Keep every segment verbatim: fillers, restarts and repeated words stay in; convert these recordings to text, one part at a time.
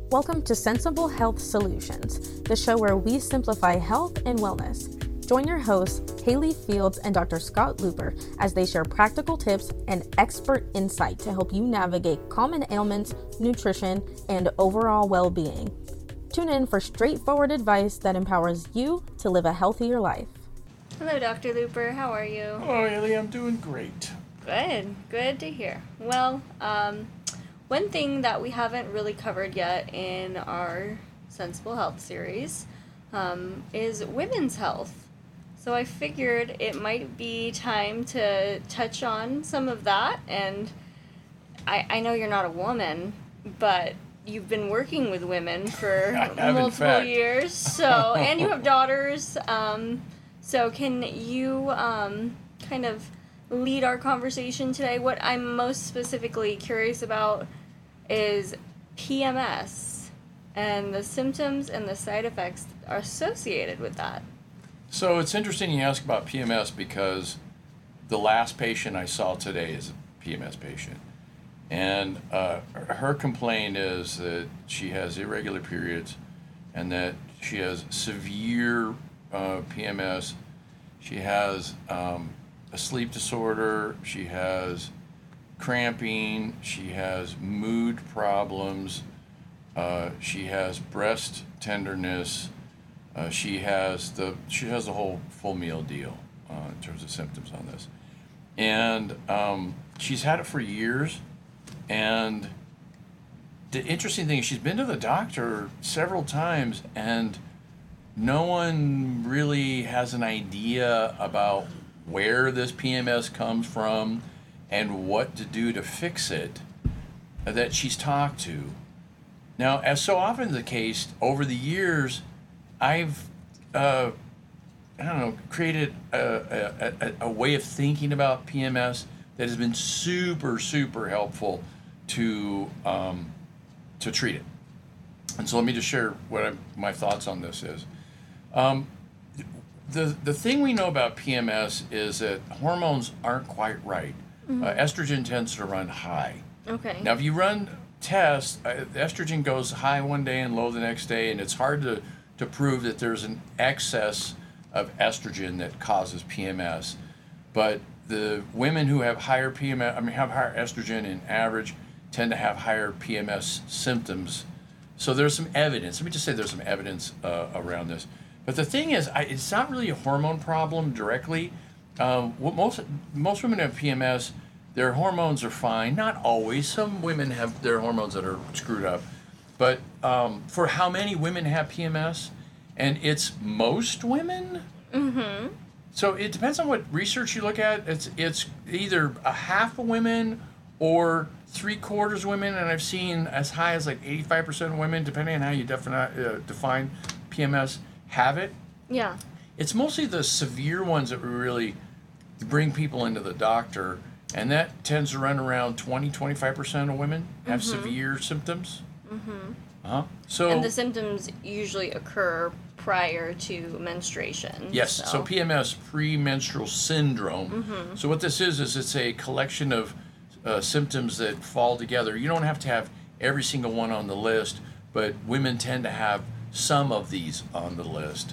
Welcome to Sensible Health Solutions, the show where we simplify health and wellness. Join your hosts, Haley Fields and Doctor Scott Looper, as they share practical tips and expert insight to help you navigate common ailments, nutrition, and overall well-being. Tune in for straightforward advice that empowers you to live a healthier life. Hello, Doctor Looper. How are you? Hello, Haley. I'm doing great. Good. Good to hear. Well, um... one thing that we haven't really covered yet in our Sensible Health series um, is women's health. So I figured it might be time to touch on some of that. And I, I know you're not a woman, but you've been working with women for multiple years. So and you have daughters. Um, so can you um, kind of lead our conversation today? What I'm most specifically curious about is P M S and the symptoms and the side effects are associated with that. So it's interesting you ask about P M S because the last patient I saw today is a P M S patient. And uh, her complaint is that she has irregular periods and that she has severe uh, P M S. She has um, a sleep disorder. She has cramping, she has mood problems, uh, she has breast tenderness, uh, she has the she has the whole full meal deal uh, in terms of symptoms on this, and um, she's had it for years. And the interesting thing is she's been to the doctor several times, and no one really has an idea about where this P M S comes from and what to do to fix it that she's talked to. Now, as so often the case, over the years, I've, uh, I don't know, created a, a, a, a way of thinking about P M S that has been super, super helpful to um, to treat it. And so let me just share what I, my thoughts on this is. Um, the, the thing we know about P M S is that hormones aren't quite right. Mm-hmm. Uh, estrogen tends to run high. Okay. Now, if you run tests, uh, estrogen goes high one day and low the next day, and it's hard to, to prove that there's an excess of estrogen that causes P M S. But the women who have higher P M S, I mean, have higher estrogen in average, tend to have higher P M S symptoms. So there's some evidence. Let me just say there's some evidence uh, around this. But the thing is, I, it's not really a hormone problem directly. Um, what most most women have P M S, their hormones are fine. Not always. Some women have their hormones that are screwed up. But um, for how many women have P M S? And it's most women? Mm-hmm. So it depends on what research you look at. It's it's either a half of women or three quarters women. And I've seen as high as like eighty-five percent of women, depending on how you defini- uh, define P M S, have it. Yeah. It's mostly the severe ones that we really bring people into the doctor, and that tends to run around twenty, twenty-five percent of women have mm-hmm. severe symptoms. Mm-hmm. Uh-huh. So, and the symptoms usually occur prior to menstruation. Yes, so, so P M S, premenstrual syndrome. Mm-hmm. So what this is, is it's a collection of uh, symptoms that fall together. You don't have to have every single one on the list, but women tend to have some of these on the list.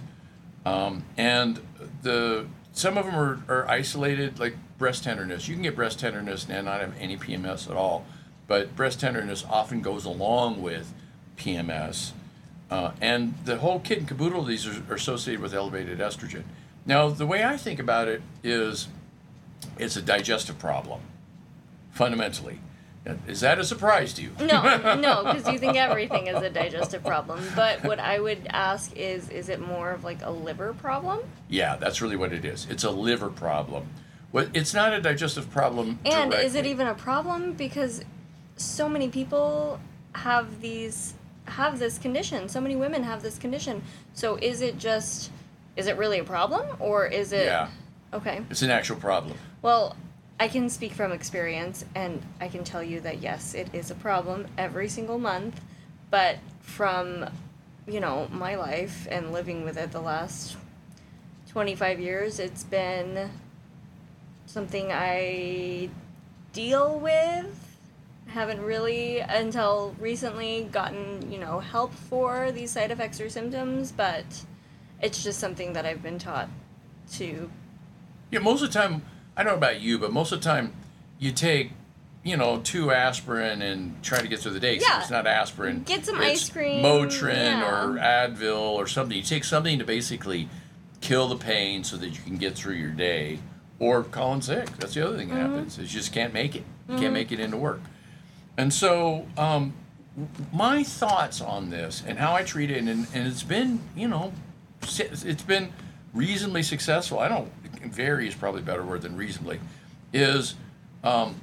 Um, and the some of them are, are isolated, like breast tenderness. You can get breast tenderness and not have any P M S at all, but breast tenderness often goes along with P M S. Uh, and the whole kit and caboodle of these are, are associated with elevated estrogen. Now, the way I think about it is it's a digestive problem, fundamentally. Is that a surprise to you? No, no, because you think everything is a digestive problem. But what I would ask is, is it more of like a liver problem? Yeah, that's really what it is. It's a liver problem. Well, it's not a digestive problem And directly. is it even a problem? Because so many people have these, have this condition. So many women have this condition. So is it just, is it really a problem? Or is it... Yeah. Okay. It's an actual problem. Well, I can speak from experience, and I can tell you that, yes, it is a problem every single month, but from, you know, my life and living with it the last twenty-five years, it's been something I deal with haven't really until recently gotten, you know, help for these side effects or symptoms, but it's just something that I've been taught to. Yeah, most of the time, I don't know about you, but most of the time you take, you know, two aspirin and try to get through the day. So Yeah. it's not aspirin. Get some it's ice cream, Motrin yeah. or Advil or something. You take something to basically kill the pain so that you can get through your day, or call in sick. That's the other thing that Mm-hmm. happens, is you just can't make it. You can't make it into work. And so um, my thoughts on this and how I treat it, and, and it's been, you know, it's been reasonably successful. I don't, very is probably a better word than reasonably, is um,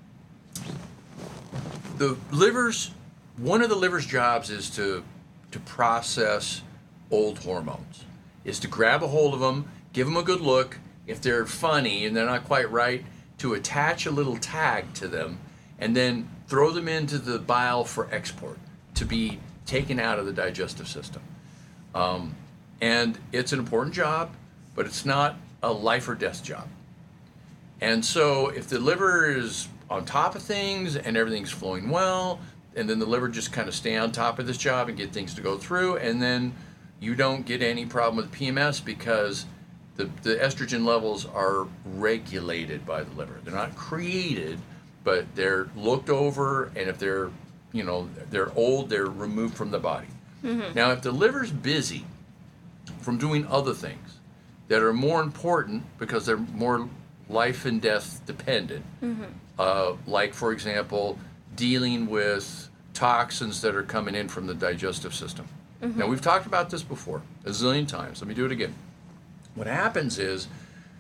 the liver's, one of the liver's jobs is to, to process old hormones, is to grab a hold of them, give them a good look. If they're funny and they're not quite right, to attach a little tag to them and then throw them into the bile for export, to be taken out of the digestive system. Um, and it's an important job, but it's not a life or death job. And so if the liver is on top of things and everything's flowing well, and then the liver just kind of stay on top of this job and get things to go through, and then you don't get any problem with P M S because the, the estrogen levels are regulated by the liver. They're not created, but they're looked over, and if they're, you know, they're old, they're removed from the body. Mm-hmm. Now, if the liver's busy from doing other things that are more important because they're more life and death dependent, mm-hmm. uh, like, for example, dealing with toxins that are coming in from the digestive system. Mm-hmm. Now, we've talked about this before a zillion times. Let me do it again. What happens is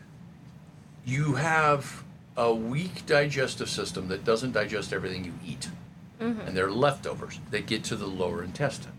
you have a weak digestive system that doesn't digest everything you eat. Mm-hmm. And they're leftovers that get to the lower intestine.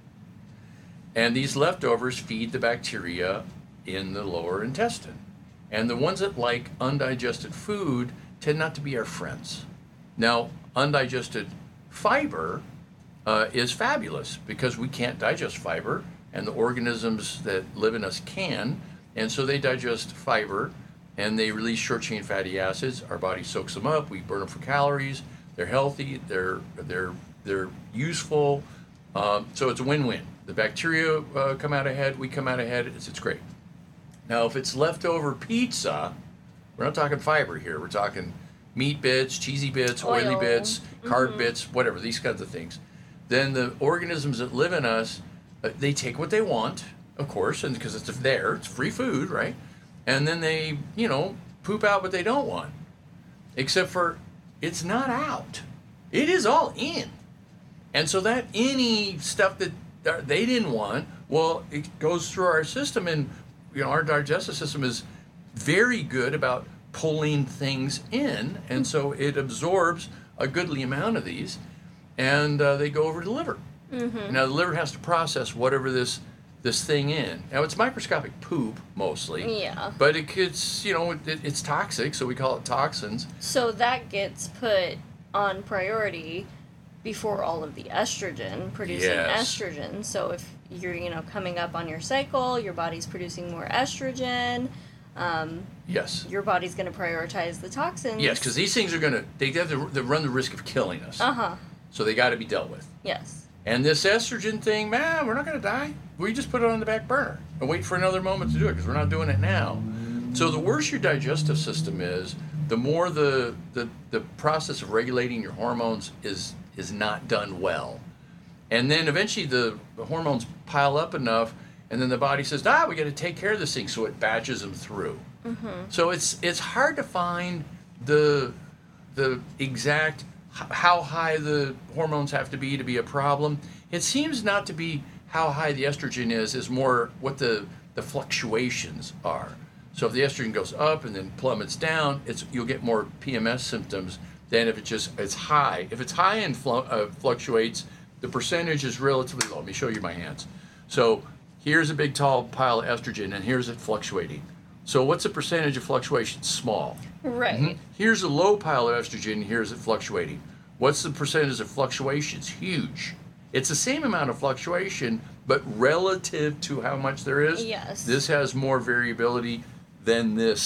And these leftovers feed the bacteria in the lower intestine. And the ones that like undigested food tend not to be our friends. Now, undigested fiber uh, is fabulous because we can't digest fiber, and the organisms that live in us can. And so they digest fiber, and they release short-chain fatty acids. Our body soaks them up. We burn them for calories. They're healthy. They're they're they're useful. Um, so it's a win-win. The bacteria uh, come out ahead. We come out ahead. It's it's great. Now, if it's leftover pizza, we're not talking fiber here. We're talking meat bits, cheesy bits, oily Oil. bits, carb Mm-hmm. bits, whatever, these kinds of things. Then the organisms that live in us, uh, they take what they want, of course, and because it's there, it's free food, right? And then they, you know, poop out what they don't want. Except for it's not out. It is all in. And so that any stuff that they didn't want, well, it goes through our system, and you know, our digestive system is very good about pulling things in, and so it absorbs a goodly amount of these, and uh, they go over to the liver. Mm-hmm. Now the liver has to process whatever this this thing in. Now it's microscopic poop mostly, Yeah. but it gets, you know, it, it's toxic, so we call it toxins. So that gets put on priority before all of the estrogen, producing Yes. estrogen. So if you're, you know, coming up on your cycle, your body's producing more estrogen, um, Yes. your body's going to prioritize the toxins. Yes, because these things are going to, they have to they run the risk of killing us. Uh-huh. So they got to be dealt with. Yes. And this estrogen thing, man, we're not going to die. We just put it on the back burner and wait for another moment to do it because we're not doing it now. So the worse your digestive system is, the more the, the, the process of regulating your hormones is is not done well. And then eventually the, the hormones pile up enough, and then the body says, ah, we got to take care of this thing, so it batches them through. Mm-hmm. So it's it's hard to find the the exact h- how high the hormones have to be to be a problem. It seems not to be how high the estrogen is, is more what the, the fluctuations are. So if the estrogen goes up and then plummets down, it's you'll get more P M S symptoms than if it's just it's high. If it's high and flu- uh, fluctuates, the percentage is relatively low. Let me show you my hands. So here's a big tall pile of estrogen, and here's it fluctuating. So what's the percentage of fluctuation? Small. Right. Mm-hmm. Here's a low pile of estrogen, here's it fluctuating. What's the percentage of fluctuations? Huge. It's the same amount of fluctuation, but relative to how much there is, Yes. this has more variability than this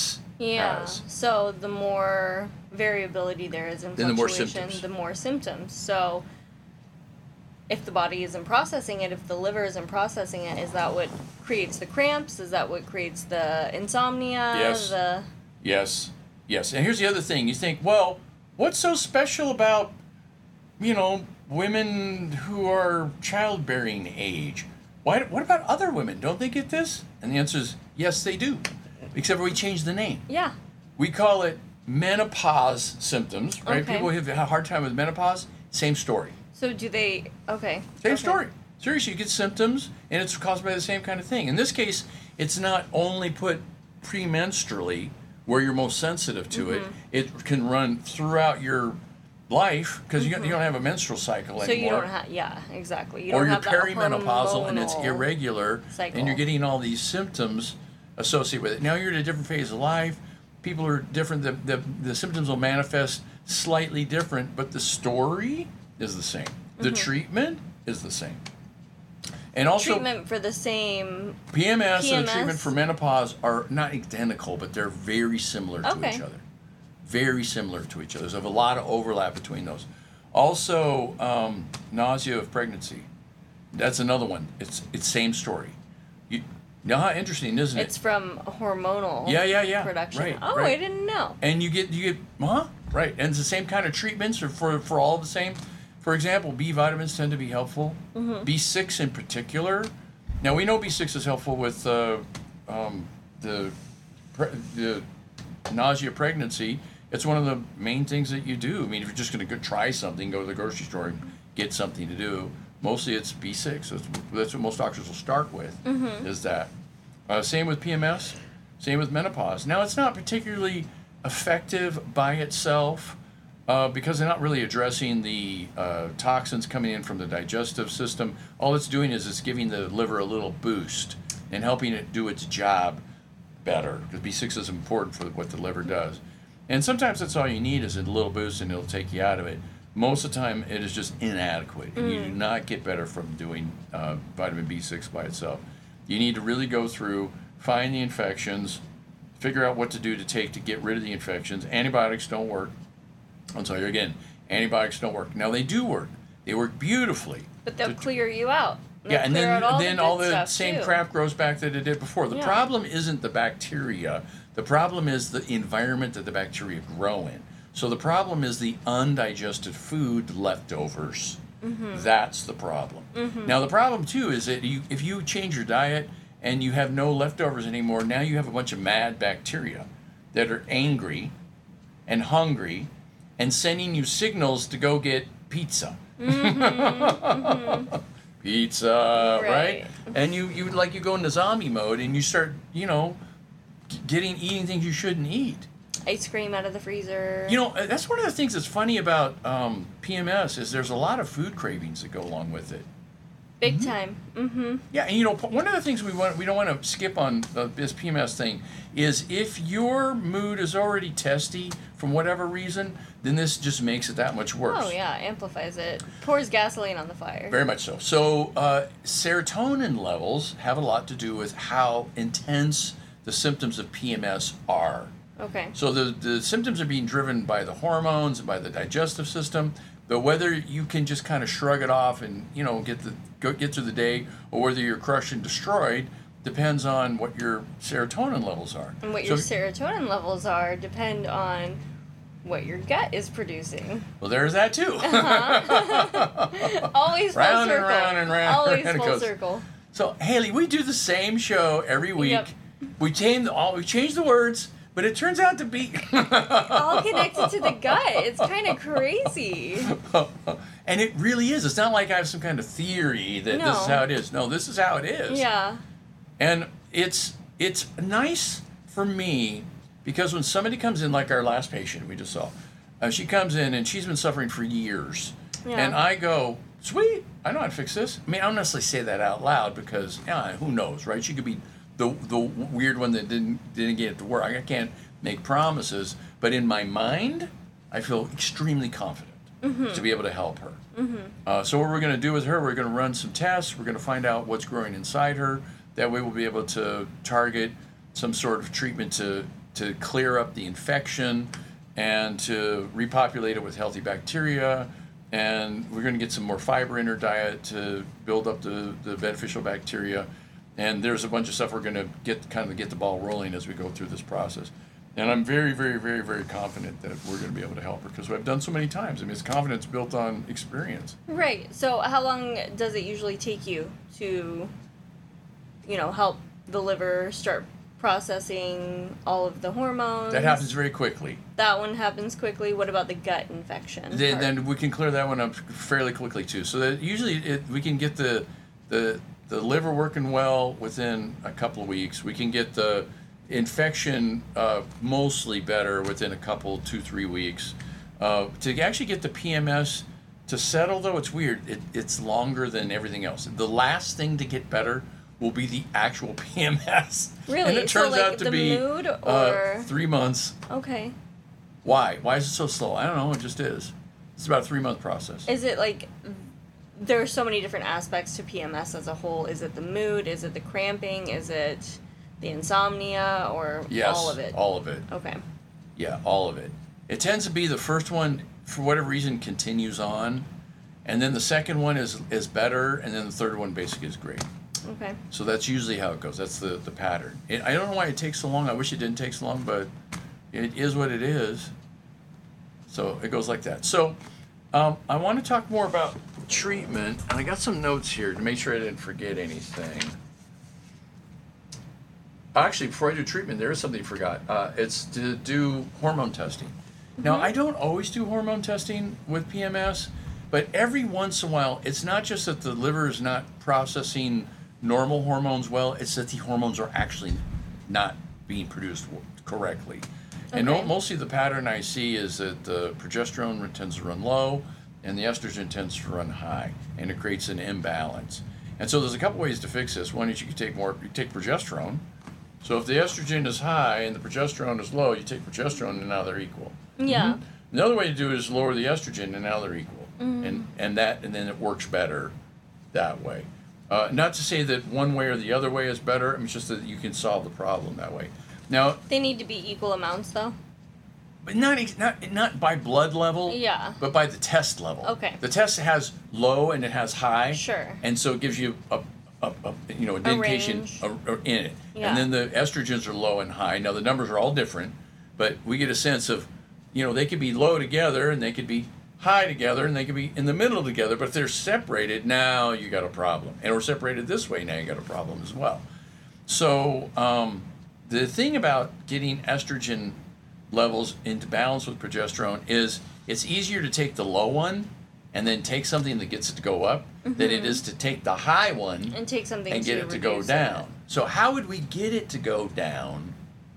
Yeah. has. So the more variability there is in Then the more fluctuation, symptoms. the more symptoms. So if the body isn't processing it, if the liver isn't processing it, is that what creates the cramps? Is that what creates the insomnia? Yes. The Yes, yes. And here's the other thing. You think, well, what's so special about, you know, women who are childbearing age? Why, what about other women? Don't they get this? And the answer is, yes, they do. Except for we changed the name. Yeah. We call it menopause symptoms, right? Okay. People who have a hard time with menopause, same story. So do they? Okay. Same okay. story. Seriously, you get symptoms, and it's caused by the same kind of thing. In this case, it's not only put premenstrually, where you're most sensitive to Mm-hmm. it. It can run throughout your life because Mm-hmm. you, you don't have a menstrual cycle So anymore. you don't have. Yeah. Exactly. You or don't you're have that perimenopausal and it's hormonal irregular, cycle. and you're getting all these symptoms associated with it. Now you're at a different phase of life. People are different. The, the, the symptoms will manifest slightly different, but the story is the same. The Mm-hmm. treatment is the same. And also, treatment for the same. P M S, and the P M S? treatment for menopause are not identical, but they're very similar to Okay. each other. Very similar to each other. There's a lot of overlap between those. Also, um, nausea of pregnancy. That's another one. It's it's same story. You know how interesting, isn't it? It's from hormonal. Yeah, yeah, yeah. Production. Right, oh, right. I didn't know. And you get you get huh? Right. And it's the same kind of treatments for for, for all the same. For example, B vitamins tend to be helpful. Mm-hmm. B six in particular. Now we know B six is helpful with uh, um, the pre- the nausea of pregnancy. It's one of the main things that you do. I mean, if you're just going to go try something, go to the grocery store and get something to do. Mostly it's B six. That's, that's what most doctors will start with. Mm-hmm. Is that uh, same with P M S, same with menopause. Now it's not particularly effective by itself. Uh, because they're not really addressing the uh, toxins coming in from the digestive system. All it's doing is it's giving the liver a little boost and helping it do its job better. Because B six is important for what the liver does. And sometimes that's all you need is a little boost and it'll take you out of it. Most of the time it is just inadequate. And you do not get better from doing uh, vitamin B six by itself. You need to really go through, find the infections, figure out what to do to take to get rid of the infections. Antibiotics don't work. I'll tell you again, antibiotics don't work. Now they do work. They work beautifully. But they'll To- clear you out. They'll yeah, and clear then out all then the all good the stuff, same too. crap grows back that it did before. The Yeah. problem isn't the bacteria. The problem is the environment that the bacteria grow in. So the problem is the undigested food leftovers. Mm-hmm. That's the problem. Now the problem too is that you, if you change your diet and you have no leftovers anymore, now you have a bunch of mad bacteria that are angry and hungry and sending you signals to go get pizza. Pizza, right. Right. And you, you like you go into zombie mode and you start, you know, g- getting eating things you shouldn't eat. Ice cream out of the freezer. You know, uh, that's one of the things that's funny about um, P M S is there's a lot of food cravings that go along with it. Big time. Mm-hmm. Yeah, and you know, p- one of the things we want we don't want to skip on uh, this P M S thing is if your mood is already testy from whatever reason, then this just makes it that much worse. Oh yeah, amplifies it. Pours gasoline on the fire. Very much so. So uh, serotonin levels have a lot to do with how intense the symptoms of P M S are. Okay. So the, the symptoms are being driven by the hormones and by the digestive system. But whether you can just kind of shrug it off and, you know, get the go, get through the day, or whether you're crushed and destroyed, depends on what your serotonin levels are. And what So- your serotonin levels are depend on what your gut is producing. Well, there's that too. Always full Round and circle. round and round Always and it full goes. circle. So Haley, we do the same show every week. Yep. We change the, all we change the words, but it turns out to be All connected to the gut. It's kind of crazy. and it really is. It's not like I have some kind of theory that this is No. how it is. No, this is how it is. Yeah. And it's it's nice for me because when somebody comes in, like our last patient we just saw, uh, she comes in and she's been suffering for years, Yeah. and I go, sweet, I know how to fix this. I mean, I don't necessarily say that out loud because yeah, who knows, right? She could be the the weird one that didn't didn't get it to work. I can't make promises, but in my mind, I feel extremely confident to be able to help her. Uh, so what we're going to do with her, we're going to run some tests. We're going to find out what's growing inside her. That way we'll be able to target some sort of treatment to to clear up the infection and to repopulate it with healthy bacteria. And we're going to get some more fiber in her diet to build up the, the beneficial bacteria. And there's a bunch of stuff we're going to get kind of get the ball rolling as we go through this process. And I'm very, very, very, very confident that we're going to be able to help her because I've done so many times. I mean, it's confidence built on experience. Right. So how long does it usually take you to, you know, help the liver start processing all of the hormones? That happens very quickly. That one happens quickly. What about the gut infection? Then, then we can clear that one up fairly quickly too. So that usually it, we can get the the the liver working well within a couple of weeks. We can get the infection uh, mostly better within a couple, two, three weeks. Uh, to actually get the P M S to settle, though, it's weird. It, it's longer than everything else. The last thing to get better will be the actual P M S. Really? And it turns so, like, out to the be mood or uh, three months. Okay. Why? Why is it so slow? I don't know. It just is. It's about a three-month process. Is it like there are so many different aspects to P M S as a whole? Is it the mood? Is it the cramping? Is it the insomnia? Or yes, all of it? all of it. Okay. Yeah, all of it. It tends to be the first one, for whatever reason, continues on. And then the second one is, is better. And then the third one basically is great. Okay. So that's usually how it goes. That's the, the pattern. It, I don't know why it takes so long. I wish it didn't take so long, but it is what it is. So it goes like that. So um, I want to talk more about treatment. And I got some notes here to make sure I didn't forget anything. Actually, before I do treatment, there is something I forgot. Uh, it's to do hormone testing. Mm-hmm. Now, I don't always do hormone testing with P M S, but every once in a while, it's not just that the liver is not processing normal hormones well, it's that the hormones are actually not being produced correctly. Okay. And no, mostly the pattern I see is that the progesterone tends to run low and the estrogen tends to run high, and it creates an imbalance. And so there's a couple ways to fix this. One is you can take more, you take progesterone. So if the estrogen is high and the progesterone is low, you take progesterone and now they're equal. Yeah. Mm-hmm. Another way to do it is lower the estrogen and now they're equal. Mm-hmm. And and that and then it works better that way. Uh, not to say that one way or the other way is better. I mean, it's just that you can solve the problem that way. Now they need to be equal amounts, though. But not not not by blood level. Yeah. But by the test level. Okay. The test has low and it has high. Sure. And so it gives you a, a, a you know an indication a, a, in it. Yeah. And then the estrogens are low and high. Now the numbers are all different, but we get a sense of, you know, they could be low together and they could be high together and they could be in the middle together, but if they're separated, now you got a problem. And we're separated this way, now you got a problem as well. So um, the thing about getting estrogen levels into balance with progesterone is it's easier to take the low one and then take something that gets it to go up mm-hmm. than it is to take the high one and take something and get to it to go down. It. So how would we get it to go down?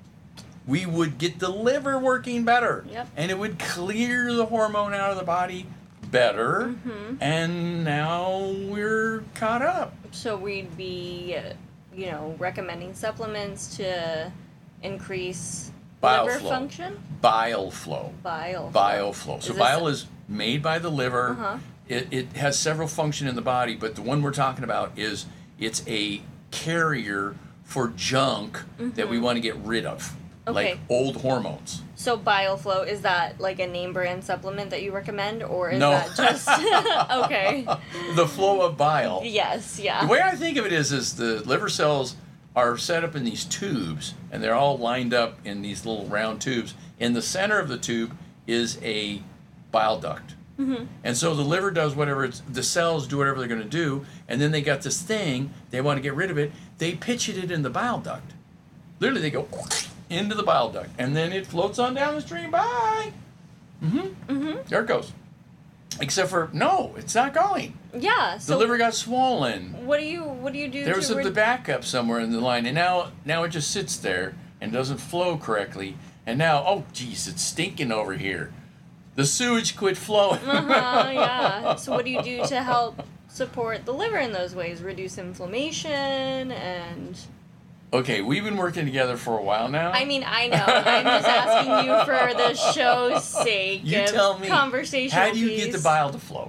We would get the liver working better. Yep. And it would clear the hormone out of the body better. Mm-hmm. And now we're caught up. So we'd be, you know, recommending supplements to increase Bile liver flow. function? Bile flow. Bile. Bile flow. So is bile a... is made by the liver. Uh-huh. It, it has several functions in the body, but the one we're talking about is it's a carrier for junk mm-hmm. that we want to get rid of. Okay. Like old hormones. So bile flow, is that like a name brand supplement that you recommend, or is no. that just okay? The flow of bile. Yes, yeah. The way I think of it is, is the liver cells are set up in these tubes, and they're all lined up in these little round tubes. In the center of the tube is a bile duct. Mm-hmm. And so the liver does whatever it's, the cells do whatever they're going to do, and then they got this thing, they want to get rid of it, they pitch it in the bile duct. Literally, they go into the bile duct, and then it floats on down the stream. Bye. Mm-hmm. Mm-hmm. There it goes. Except for no, it's not going. Yeah. So the liver got swollen. What do you What do you do? There was to a, rid- the backup somewhere in the line, and now now it just sits there and doesn't flow correctly. And now, oh geez, it's stinking over here. The sewage quit flowing. uh-huh, yeah. So what do you do to help support the liver in those ways? Reduce inflammation and... Okay, we've been working together for a while now. I mean, I know. I'm just asking you for the show's sake. You of tell me. Conversational How do you piece. get the bile to flow?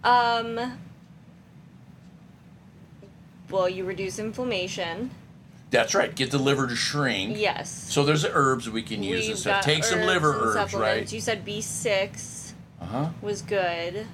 Um. Well, you reduce inflammation. That's right. Get the liver to shrink. Yes. So there's the herbs we can use We've and stuff. got Take some liver and herbs, supplements. right? You said B six Uh-huh. was good.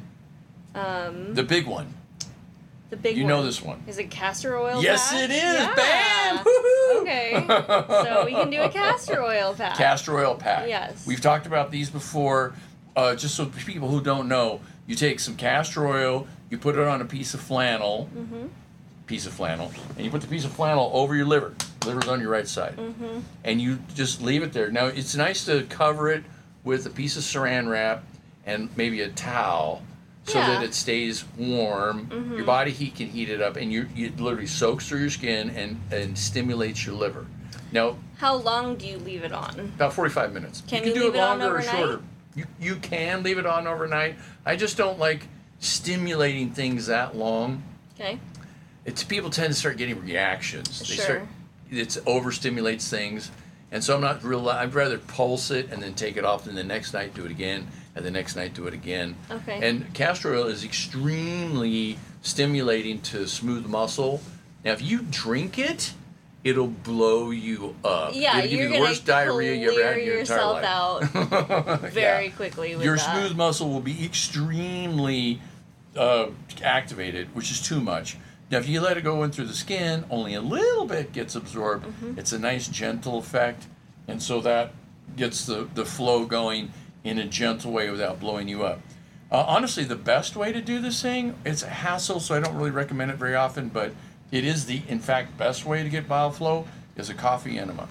Um, The big one. the big You one. know this one. Is it castor oil Yes, patch? it is. Yeah. Bam! Woohoo! Okay. So we can do a castor oil patch. Castor oil pack. Yes. We've talked about these before. Uh, just so people who don't know, you take some castor oil, you put it on a piece of flannel, Mm-hmm. piece of flannel, and you put the piece of flannel over your liver. Liver's on your right side. Mm-hmm. And you just leave it there. Now, it's nice to cover it with a piece of saran wrap and maybe a towel so Yeah. that it stays warm. Mm-hmm. Your body heat can heat it up, and you, it literally soaks through your skin and, and stimulates your liver. Now, How long do you leave it on? about forty-five minutes. Can you you can do leave it it on longer or overnight? shorter. You, you can leave it on overnight. I just don't like stimulating things that long. Okay. It's people tend to start getting reactions. They Sure. start, it overstimulates things, and so I'm not real. I'd rather pulse it and then take it off, and the next night do it again, and the next night do it again. Okay. And castor oil is extremely stimulating to smooth muscle. Now, if you drink it, it'll blow you up. Yeah, it'll give you're you the gonna worst diarrhea you ever had in clear your entire yourself life. out very Yeah. quickly with Your that. smooth muscle will be extremely uh, activated, which is too much. Now, if you let it go in through the skin, only a little bit gets absorbed. Mm-hmm. It's a nice, gentle effect, and so that gets the, the flow going in a gentle way without blowing you up. Uh, honestly, the best way to do this thing, it's a hassle, so I don't really recommend it very often, but it is the, in fact, best way to get bile flow is a coffee enema.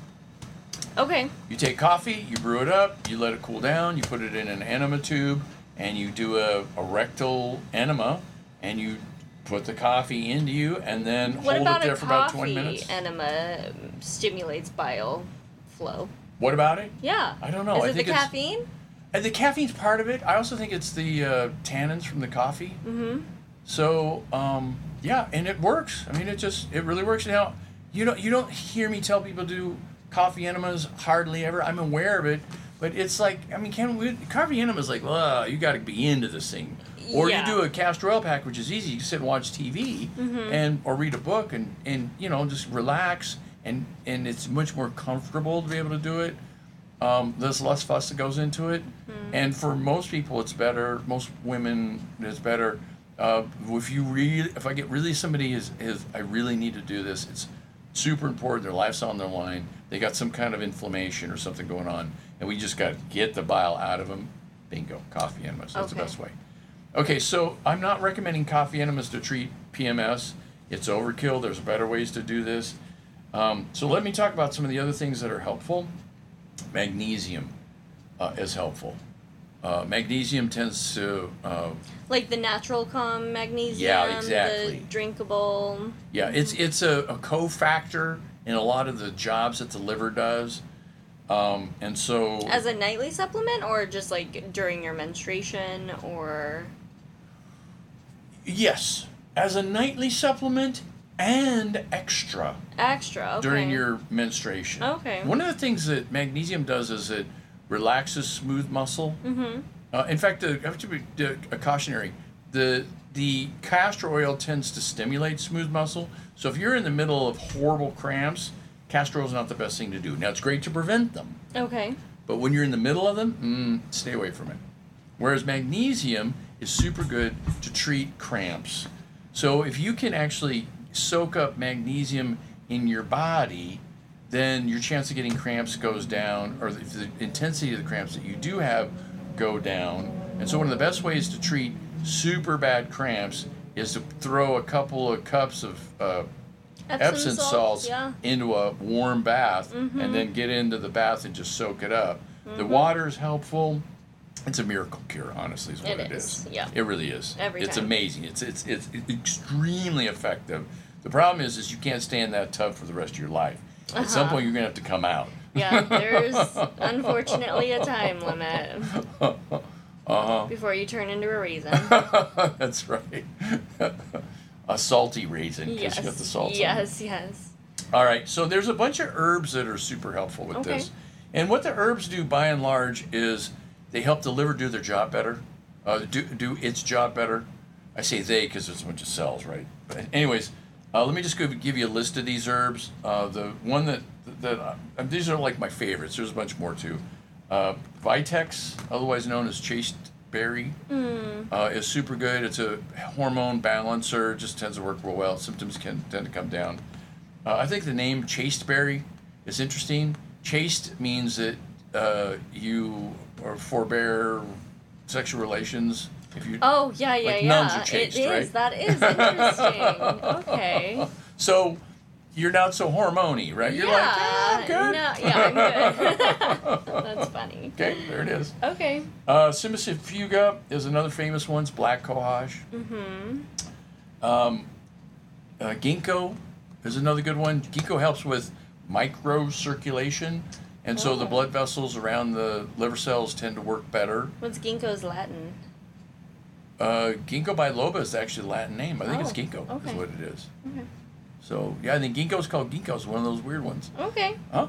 Okay. You take coffee, you brew it up, you let it cool down, you put it in an enema tube, and you do a, a rectal enema, and you put the coffee into you, and then What hold about it there a for about twenty coffee minutes. enema stimulates bile flow? What about it? Yeah. I don't know. Is I it think the it's- caffeine? And the caffeine's part of it. I also think it's the uh, tannins from the coffee. Mm-hmm. So um, yeah, and it works. I mean, it just it really works. Now, you don't you don't hear me tell people to do coffee enemas hardly ever. I'm aware of it, but it's like I mean, can we coffee enemas like well, you got to be into this thing, or Yeah. you do a castor oil pack, which is easy. You sit and watch T V Mm-hmm. and or read a book and and you know just relax and and it's much more comfortable to be able to do it. Um, there's less fuss that goes into it, Mm-hmm. and for most people, it's better. Most women, it's better. Uh, if you really, if I get really somebody is is I really need to do this. It's super important. Their life's on their line. They got some kind of inflammation or something going on, and we just got to get the bile out of them. Bingo, coffee enemas. That's the Okay. best way. Okay, so I'm not recommending coffee enemas to treat P M S. It's overkill. There's better ways to do this. Um, so let me talk about some of the other things that are helpful. Magnesium uh, is helpful. Uh, magnesium tends to, uh, Like the natural calm magnesium, Yeah, exactly. the drinkable. yeah, it's it's a, a cofactor in a lot of the jobs that the liver does, um, and so As a nightly supplement or just like during your menstruation or yes, as a nightly supplement and extra extra? Okay. during your menstruation. Okay. One of the things that magnesium does is it relaxes smooth muscle. Mm-hmm. Uh, in fact, uh, I have to be uh, a cautionary. The the castor oil tends to stimulate smooth muscle. So if you're in the middle of horrible cramps, castor oil is not the best thing to do. Now it's great to prevent them, Okay. but when you're in the middle of them, mm, stay away from it. Whereas magnesium is super good to treat cramps. So if you can actually soak up magnesium in your body, then your chance of getting cramps goes down, or the, the intensity of the cramps that you do have go down. And so one of the best ways to treat super bad cramps is to throw a couple of cups of uh, Epsom salts Yeah. into a warm bath Mhm. and then get into the bath and just soak it up. The Mhm. water is helpful. It's a miracle cure, honestly, is what It it is. is, yeah. It really is. Every it's time. amazing. It's, it's it's extremely effective. The problem is is you can't stay in that tub for the rest of your life. At some Uh-huh. point you're gonna have to come out. Yeah, there's unfortunately a time limit Uh-huh. before you turn into a raisin. That's right. A salty raisin, because Yes. you got the salt on it. Yes, yes. All right, so there's a bunch of herbs that are super helpful with Okay. this. And what the herbs do by and large is they help the liver do their job better, uh, do, do its job better. I say they because there's a bunch of cells, right? But anyways, Uh, let me just give, give you a list of these herbs. Uh, the one that, that uh, these are like my favorites. There's a bunch more too. Uh, Vitex, otherwise known as chasteberry, mm. uh, is super good. It's a hormone balancer. Just tends to work real well. Symptoms can tend to come down. Uh, I think the name chasteberry is interesting. Chaste means that uh, you or forbear sexual relations. If you, oh, yeah, yeah, like yeah. nuns are chaste, it is. right? That is interesting. Okay. So you're not so hormony, right? You're yeah. like, yeah, I'm good. No, yeah, I'm good. That's funny. Okay, there it is. Okay. Uh, Cimicifuga is another famous one. It's black cohosh. Mm-hmm. Um, uh, ginkgo is another good one. Ginkgo helps with microcirculation, and oh. so the blood vessels around the liver cells tend to work better. What's ginkgo's Latin? Uh, ginkgo biloba is actually the Latin name. I think oh, it's ginkgo okay. is what it is. Okay. So, yeah, I think ginkgo is called ginkgo. It's one of those weird ones. Okay. Huh?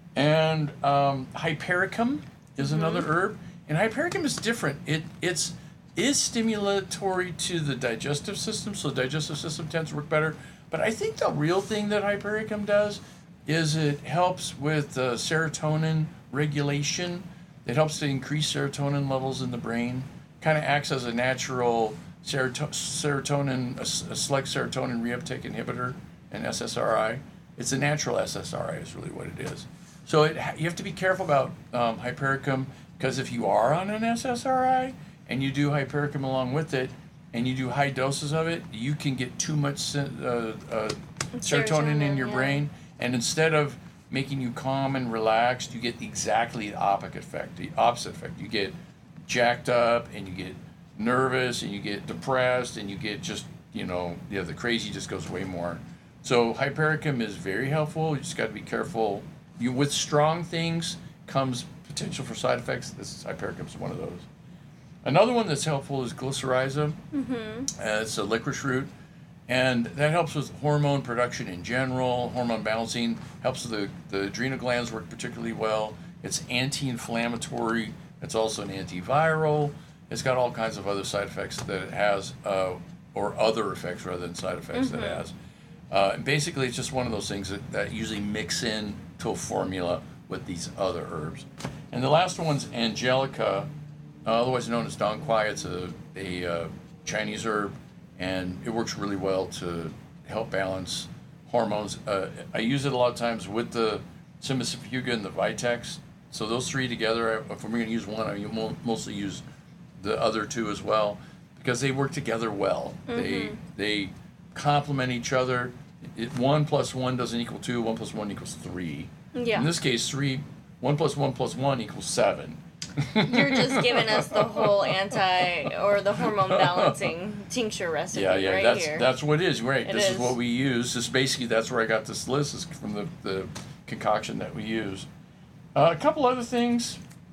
And um, hypericum is mm-hmm. another herb. And hypericum is different. It it's is stimulatory to the digestive system, so the digestive system tends to work better. But I think the real thing that hypericum does is it helps with uh, serotonin regulation. It helps to increase serotonin levels in the brain. Kind of acts as a natural seroto- serotonin, a, a select serotonin reuptake inhibitor, an S S R I. It's a natural S S R I is really what it is. So it, you have to be careful about um, hypericum, because if you are on an S S R I and you do hypericum along with it, and you do high doses of it, you can get too much uh, uh, serotonin, serotonin in your yeah. brain, and instead of making you calm and relaxed, you get exactly the opposite effect. The opposite effect. You get jacked up, and you get nervous, and you get depressed, and you get just, you know, yeah, the crazy just goes way more. So hypericum is very helpful. You just got to be careful. You with strong things comes potential for side effects. This is, hypericum is one of those. Another one that's helpful is glycyrrhiza. Mm-hmm. Uh, it's a licorice root, and that helps with hormone production in general, hormone balancing, helps the, the adrenal glands work particularly well. It's anti-inflammatory. It's also an antiviral. It's got all kinds of other side effects that it has, uh, or other effects rather than side effects mm-hmm. that it has. Uh, and basically, it's just one of those things that, that usually mix in to a formula with these other herbs. And the last one's Angelica, uh, otherwise known as Dong Quai. It's a, a uh, Chinese herb, and it works really well to help balance hormones. Uh, I use it a lot of times with the Cimicifuga and the Vitex. So those three together, if we're going to use one, I mostly use the other two as well, because they work together well. Mm-hmm. They they complement each other. It, one plus one doesn't equal two. One plus one equals three. Yeah. In this case, three. One plus one plus one equals seven. You're just giving us the whole anti or the hormone balancing tincture recipe yeah, yeah, right that's, here. that's what it is. Right. It this is. is what we use. This basically that's where I got this list, is from the, the concoction that we use. Uh, a couple other things.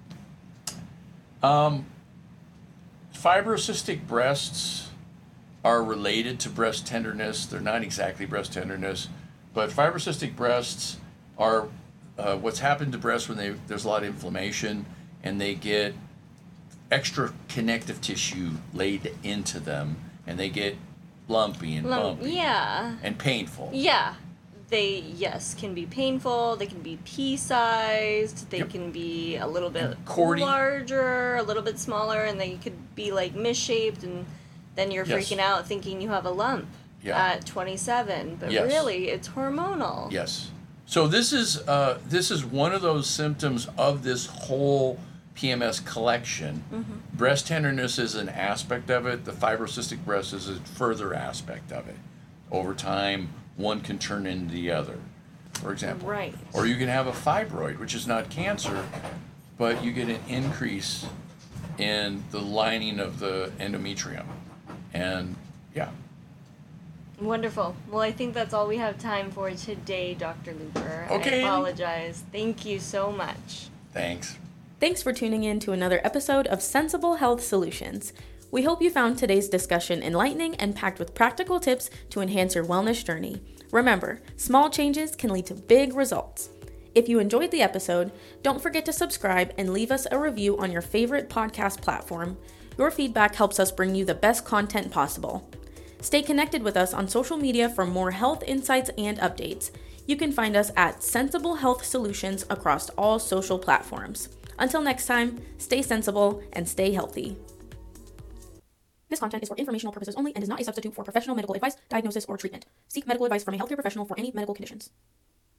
Um, fibrocystic breasts are related to breast tenderness. They're not exactly breast tenderness, but fibrocystic breasts are uh, what's happened to breasts when they, there's a lot of inflammation and they get extra connective tissue laid into them, and they get lumpy and Lump, bumpy yeah. and painful. Yeah. They, yes, can be painful. They can be pea-sized. They yep. can be a little bit Cordy. larger, a little bit smaller, and they could be like misshaped, and then you're yes. freaking out thinking you have a lump yeah. at twenty-seven, but yes. really it's hormonal. Yes. So this is uh, this is one of those symptoms of this whole P M S collection. Mm-hmm. Breast tenderness is an aspect of it. The fibrocystic breast is a further aspect of it. Over time, one can turn into the other, for example. Right. Or you can have a fibroid, which is not cancer, but you get an increase in the lining of the endometrium. And, yeah. Wonderful. Well, I think that's all we have time for today, Doctor Luper. Okay. I apologize. Thank you so much. Thanks. Thanks for tuning in to another episode of Sensible Health Solutions. We hope you found today's discussion enlightening and packed with practical tips to enhance your wellness journey. Remember, small changes can lead to big results. If you enjoyed the episode, don't forget to subscribe and leave us a review on your favorite podcast platform. Your feedback helps us bring you the best content possible. Stay connected with us on social media for more health insights and updates. You can find us at Sensible Health Solutions across all social platforms. Until next time, stay sensible and stay healthy. This content is for informational purposes only and is not a substitute for professional medical advice, diagnosis, or treatment. Seek medical advice from a healthcare professional for any medical conditions.